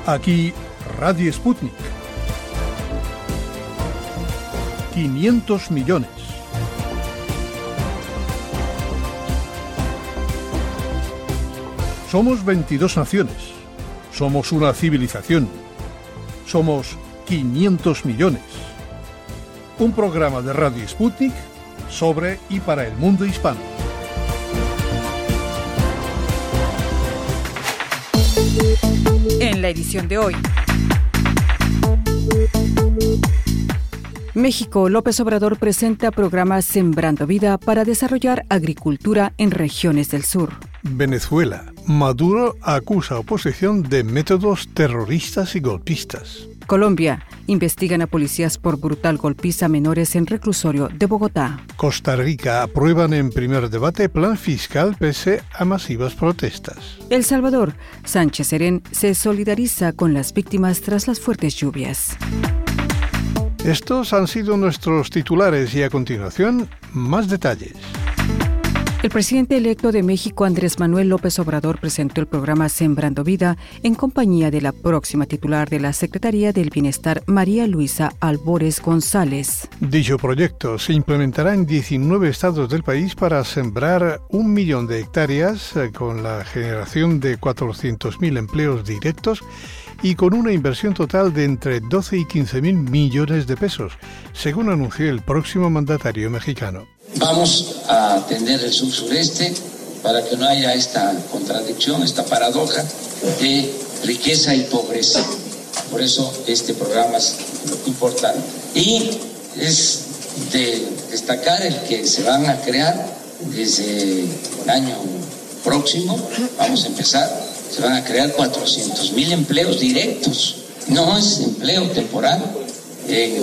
Aquí Radio Sputnik. 500 millones. Somos 22 naciones. Somos una civilización. Somos 500 millones. Un programa de Radio Sputnik sobre y para el mundo hispano. En la edición de hoy, México, López Obrador presenta programa Sembrando Vida para desarrollar agricultura en regiones del sur. Venezuela, Maduro acusa a oposición de métodos terroristas y golpistas. Colombia, investigan a policías por brutal golpiza a menores en reclusorio de Bogotá. Costa Rica, aprueban en primer debate plan fiscal pese a masivas protestas. El Salvador, Sánchez Serén se solidariza con las víctimas tras las fuertes lluvias. Estos han sido nuestros titulares y a continuación, más detalles. El presidente electo de México, Andrés Manuel López Obrador, presentó el programa Sembrando Vida en compañía de la próxima titular de la Secretaría del Bienestar, María Luisa Albores González. Dicho proyecto se implementará en 19 estados del país para sembrar 1 millón de hectáreas con la generación de 400.000 empleos directos y con una inversión total de entre 12 y 15.000 millones de pesos, según anunció el próximo mandatario mexicano. Vamos a atender el sur-sureste para que no haya esta contradicción, esta paradoja de riqueza y pobreza. Por eso este programa es importante. Y es de destacar el que se van a crear desde el año próximo, vamos a empezar, se van a crear 400.000 empleos directos. No es empleo temporal. En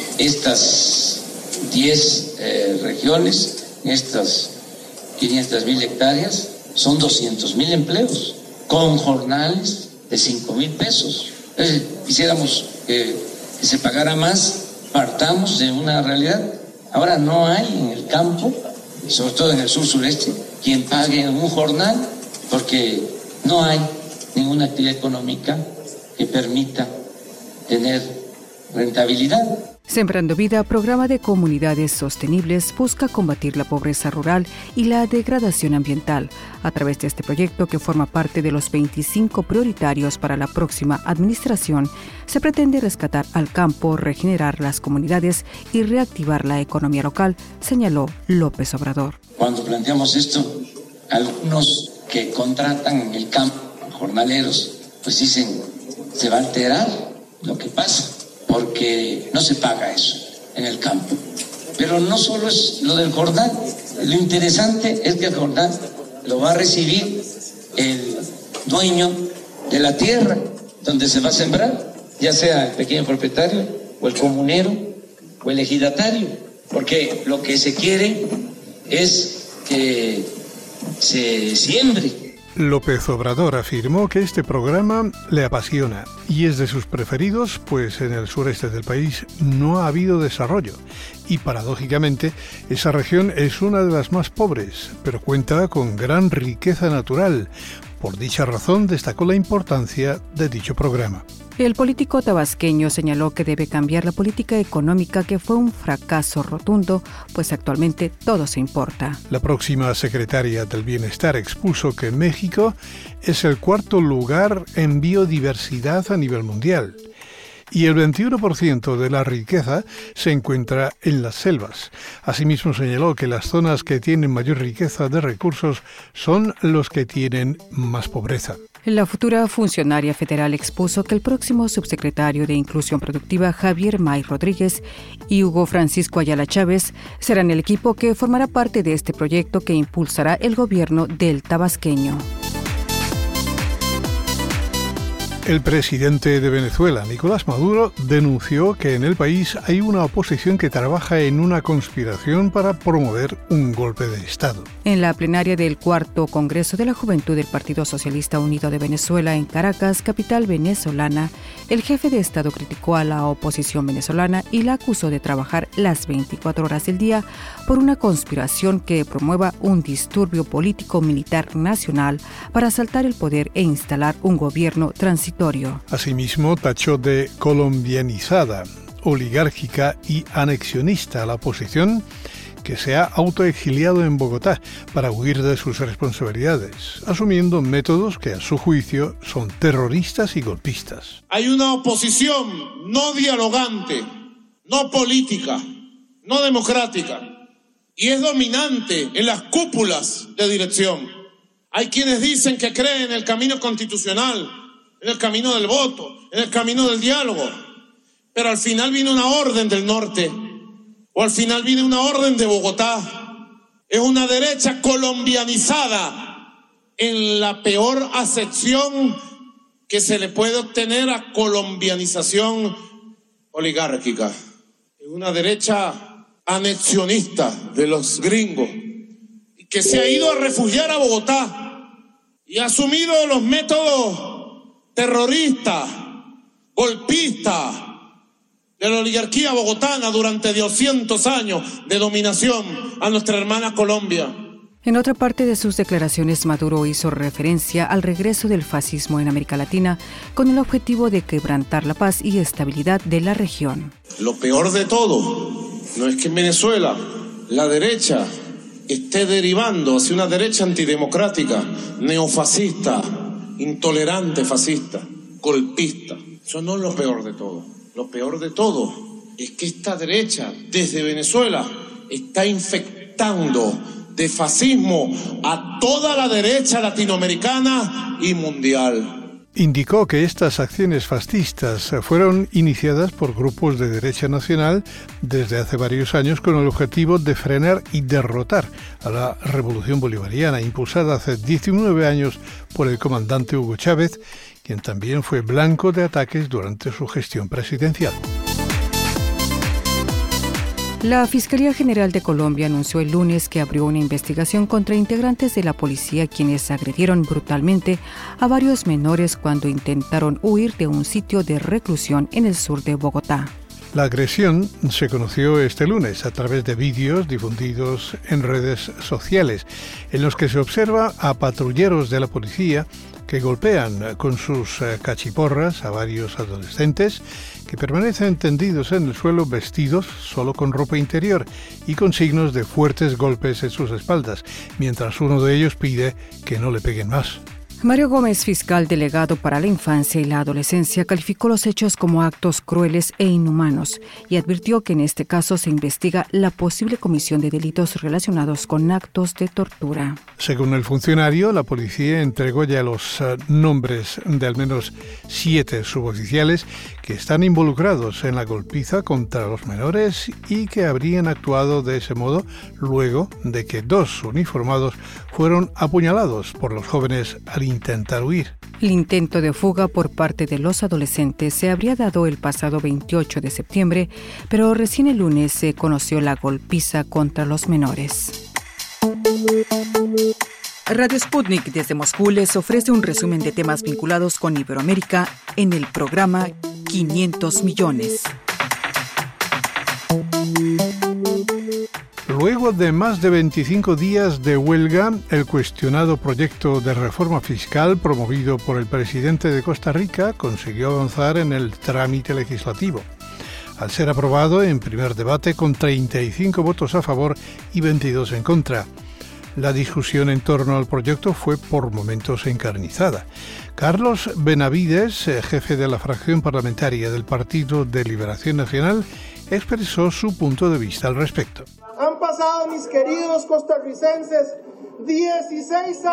estas 10 regiones, en estas 500.000 hectáreas, son 200.000 empleos, con jornales de 5,000 pesos. Quisiéramos que se pagara más, partamos de una realidad. Ahora no hay en el campo, sobre todo en el sur-sureste, quien pague un jornal, porque no hay ninguna actividad económica que permita tener rentabilidad. Sembrando Vida, programa de comunidades sostenibles, busca combatir la pobreza rural y la degradación ambiental. A través de este proyecto, que forma parte de los 25 prioritarios para la próxima administración, se pretende rescatar al campo, regenerar las comunidades y reactivar la economía local, señaló López Obrador. Cuando planteamos esto, algunos que contratan en el campo, jornaleros, pues dicen, se va a alterar lo que pasa, porque no se paga eso en el campo. Pero no solo es lo del jornal, lo interesante es que el jornal lo va a recibir el dueño de la tierra donde se va a sembrar, ya sea el pequeño propietario o el comunero o el ejidatario, porque lo que se quiere es que se siembre. López Obrador afirmó que este programa le apasiona y es de sus preferidos, pues en el sureste del país no ha habido desarrollo y paradójicamente esa región es una de las más pobres, pero cuenta con gran riqueza natural. Por dicha razón destacó la importancia de dicho programa. El político tabasqueño señaló que debe cambiar la política económica, que fue un fracaso rotundo, pues actualmente todo se importa. La próxima secretaria del Bienestar expuso que México es el 4º lugar en biodiversidad a nivel mundial y el 21% de la riqueza se encuentra en las selvas. Asimismo señaló que las zonas que tienen mayor riqueza de recursos son los que tienen más pobreza. La futura funcionaria federal expuso que el próximo subsecretario de Inclusión Productiva, Javier May Rodríguez, y Hugo Francisco Ayala Chávez serán el equipo que formará parte de este proyecto que impulsará el gobierno del tabasqueño. El presidente de Venezuela, Nicolás Maduro, denunció que en el país hay una oposición que trabaja en una conspiración para promover un golpe de Estado. En la plenaria del 4º Congreso de la Juventud del Partido Socialista Unido de Venezuela en Caracas, capital venezolana, el jefe de Estado criticó a la oposición venezolana y la acusó de trabajar las 24 horas del día por una conspiración que promueva un disturbio político-militar nacional para asaltar el poder e instalar un gobierno transitorio transitorio. Asimismo, tachó de colombianizada, oligárquica y anexionista a la oposición, que se ha autoexiliado en Bogotá para huir de sus responsabilidades, asumiendo métodos que a su juicio son terroristas y golpistas. Hay una oposición no dialogante, no política, no democrática, y es dominante en las cúpulas de dirección. Hay quienes dicen que creen en el camino constitucional, en el camino del voto, en el camino del diálogo, pero al final viene una orden del norte, o al final viene una orden de Bogotá. Es una derecha colombianizada en la peor acepción que se le puede obtener a colombianización oligárquica. Es una derecha anexionista de los gringos, que se ha ido a refugiar a Bogotá y ha asumido los métodos terroristas, golpistas, de la oligarquía bogotana durante 200 años de dominación a nuestra hermana Colombia. En otra parte de sus declaraciones, Maduro hizo referencia al regreso del fascismo en América Latina con el objetivo de quebrantar la paz y estabilidad de la región. Lo peor de todo no es que en Venezuela la derecha esté derivando hacia una derecha antidemocrática, neofascista, intolerante fascista, golpista. Eso no es lo peor de todo. Lo peor de todo es que esta derecha, desde Venezuela, está infectando de fascismo a toda la derecha latinoamericana y mundial. Indicó que estas acciones fascistas fueron iniciadas por grupos de derecha nacional desde hace varios años con el objetivo de frenar y derrotar a la revolución bolivariana impulsada hace 19 años por el comandante Hugo Chávez, quien también fue blanco de ataques durante su gestión presidencial. La Fiscalía General de Colombia anunció el lunes que abrió una investigación contra integrantes de la policía quienes agredieron brutalmente a varios menores cuando intentaron huir de un sitio de reclusión en el sur de Bogotá. La agresión se conoció este lunes a través de vídeos difundidos en redes sociales, en los que se observa a patrulleros de la policía que golpean con sus cachiporras a varios adolescentes que permanecen tendidos en el suelo vestidos solo con ropa interior y con signos de fuertes golpes en sus espaldas, mientras uno de ellos pide que no le peguen más. Mario Gómez, fiscal delegado para la infancia y la adolescencia, calificó los hechos como actos crueles e inhumanos y advirtió que en este caso se investiga la posible comisión de delitos relacionados con actos de tortura. Según el funcionario, la policía entregó ya los nombres de al menos 7 suboficiales que están involucrados en la golpiza contra los menores y que habrían actuado de ese modo luego de que 2 uniformados fueron apuñalados por los jóvenes al intentar huir. El intento de fuga por parte de los adolescentes se habría dado el pasado 28 de septiembre, pero recién el lunes se conoció la golpiza contra los menores. Radio Sputnik desde Moscú les ofrece un resumen de temas vinculados con Iberoamérica en el programa 500 millones. Luego de más de 25 días de huelga, el cuestionado proyecto de reforma fiscal promovido por el presidente de Costa Rica consiguió avanzar en el trámite legislativo, al ser aprobado en primer debate con 35 votos a favor y 22 en contra. La discusión en torno al proyecto fue por momentos encarnizada. Carlos Benavides, jefe de la fracción parlamentaria del Partido de Liberación Nacional, expresó su punto de vista al respecto. Han pasado, mis queridos costarricenses, 16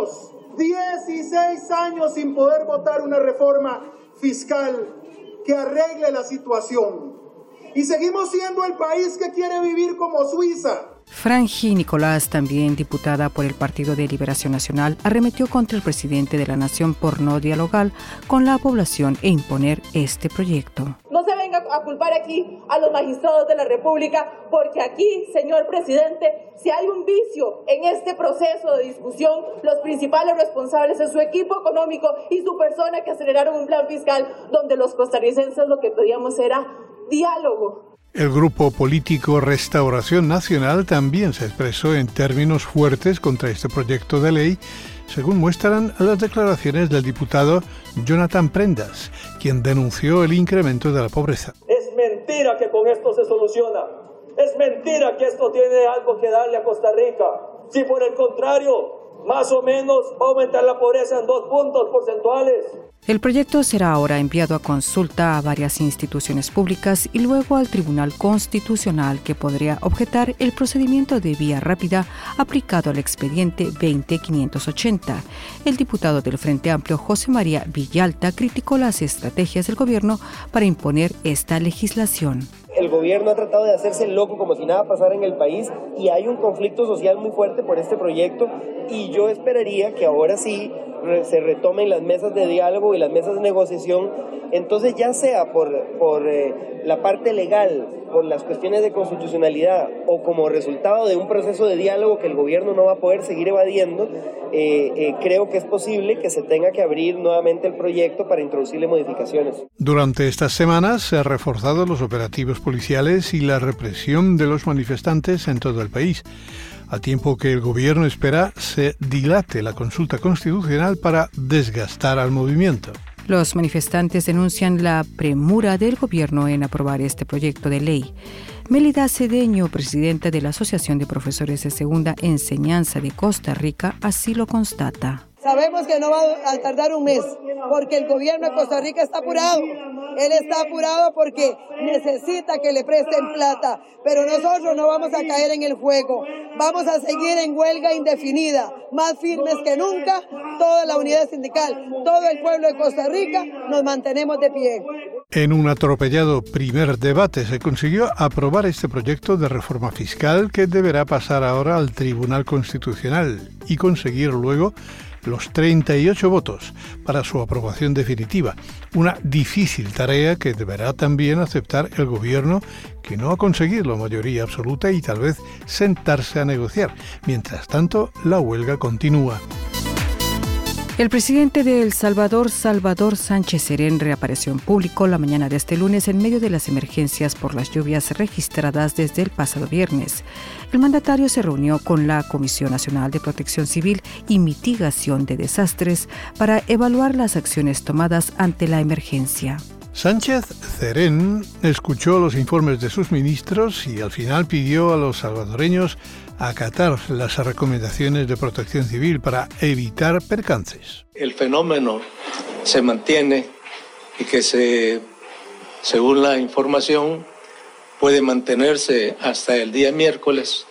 años sin poder votar una reforma fiscal que arregle la situación. Y seguimos siendo el país que quiere vivir como Suiza. Franji Nicolás, también diputada por el Partido de Liberación Nacional, arremetió contra el presidente de la Nación por no dialogar con la población e imponer este proyecto. No se venga a culpar aquí a los magistrados de la República, porque aquí, señor presidente, si hay un vicio en este proceso de discusión, los principales responsables es su equipo económico y su persona que aceleraron un plan fiscal donde los costarricenses lo que pedíamos era diálogo. El grupo político Restauración Nacional también se expresó en términos fuertes contra este proyecto de ley, según muestran las declaraciones del diputado Jonathan Prendas, quien denunció el incremento de la pobreza. Es mentira que con esto se soluciona. Es mentira que esto tiene algo que darle a Costa Rica. Si por el contrario, más o menos va a aumentar la pobreza en 2 puntos porcentuales. El proyecto será ahora enviado a consulta a varias instituciones públicas y luego al Tribunal Constitucional, que podría objetar el procedimiento de vía rápida aplicado al expediente 20580. El diputado del Frente Amplio, José María Villalta, criticó las estrategias del gobierno para imponer esta legislación. El gobierno ha tratado de hacerse loco como si nada pasara en el país y hay un conflicto social muy fuerte por este proyecto y yo esperaría que ahora sí se retomen las mesas de diálogo y las mesas de negociación, entonces ya sea por la parte legal, por las cuestiones de constitucionalidad o como resultado de un proceso de diálogo que el gobierno no va a poder seguir evadiendo, creo que es posible que se tenga que abrir nuevamente el proyecto para introducirle modificaciones. Durante estas semanas se han reforzado los operativos policiales y la represión de los manifestantes en todo el país, a tiempo que el gobierno espera se dilate la consulta constitucional para desgastar al movimiento. Los manifestantes denuncian la premura del gobierno en aprobar este proyecto de ley. Mélida Cedeño, presidenta de la Asociación de Profesores de Segunda Enseñanza de Costa Rica, así lo constata. Sabemos que no va a tardar un mes, porque el gobierno de Costa Rica está apurado. Él está apurado porque necesita que le presten plata, pero nosotros no vamos a caer en el juego. Vamos a seguir en huelga indefinida, más firmes que nunca, toda la unidad sindical, todo el pueblo de Costa Rica, nos mantenemos de pie. En un atropellado primer debate se consiguió aprobar este proyecto de reforma fiscal que deberá pasar ahora al Tribunal Constitucional y conseguir luego los 38 votos para su aprobación definitiva. Una difícil tarea que deberá también aceptar el gobierno, que no ha conseguido la mayoría absoluta y tal vez sentarse a negociar. Mientras tanto, la huelga continúa. El presidente de El Salvador, Salvador Sánchez Serén, reapareció en público la mañana de este lunes en medio de las emergencias por las lluvias registradas desde el pasado viernes. El mandatario se reunió con la Comisión Nacional de Protección Civil y Mitigación de Desastres para evaluar las acciones tomadas ante la emergencia. Sánchez Serén escuchó los informes de sus ministros y al final pidió a los salvadoreños acatar las recomendaciones de Protección Civil para evitar percances. El fenómeno se mantiene y que según la información puede mantenerse hasta el día miércoles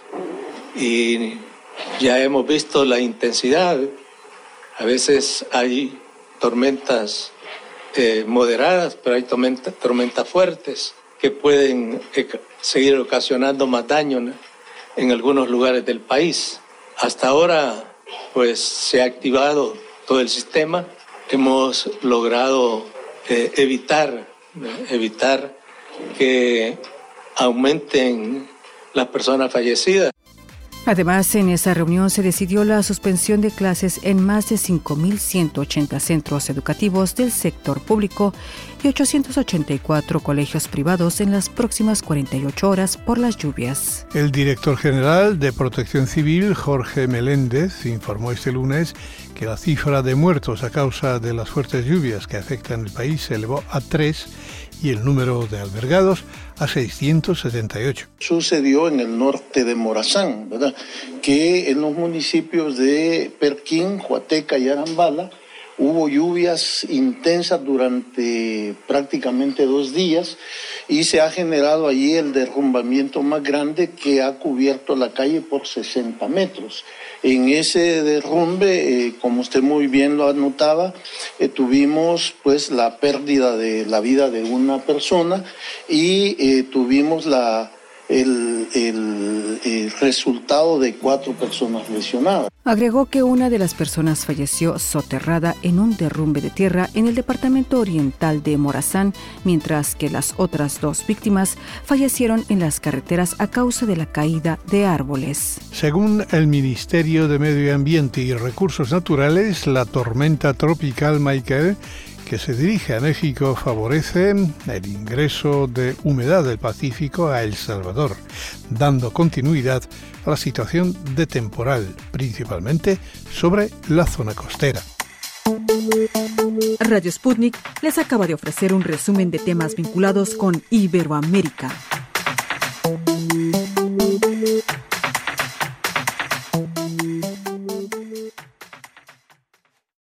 y ya hemos visto la intensidad. A veces hay tormentas moderadas, pero hay tormentas fuertes que pueden seguir ocasionando más daño, ¿no?, en algunos lugares del país. Hasta ahora, pues, se ha activado todo el sistema. Hemos logrado evitar que aumenten las personas fallecidas. Además, en esa reunión se decidió la suspensión de clases en más de 5.180 centros educativos del sector público y 884 colegios privados en las próximas 48 horas por las lluvias. El director general de Protección Civil, Jorge Meléndez, informó este lunes que la cifra de muertos a causa de las fuertes lluvias que afectan el país se elevó a 3 y el número de albergados a 678. Sucedió en el norte de Morazán, ¿verdad?, que en los municipios de Perquín, Huateca y Arambala hubo lluvias intensas durante prácticamente 2 días y se ha generado allí el derrumbamiento más grande que ha cubierto la calle por 60 metros. En ese derrumbe, como usted muy bien lo anotaba, tuvimos pues la pérdida de la vida de una persona y tuvimos el resultado de 4 personas lesionadas. Agregó que una de las personas falleció soterrada en un derrumbe de tierra en el departamento oriental de Morazán, mientras que las otras 2 víctimas fallecieron en las carreteras a causa de la caída de árboles. Según el Ministerio de Medio Ambiente y Recursos Naturales, la tormenta tropical Michael, que se dirige a México, favorece el ingreso de humedad del Pacífico a El Salvador, dando continuidad a la situación de temporal, principalmente sobre la zona costera. Radio Sputnik les acaba de ofrecer un resumen de temas vinculados con Iberoamérica.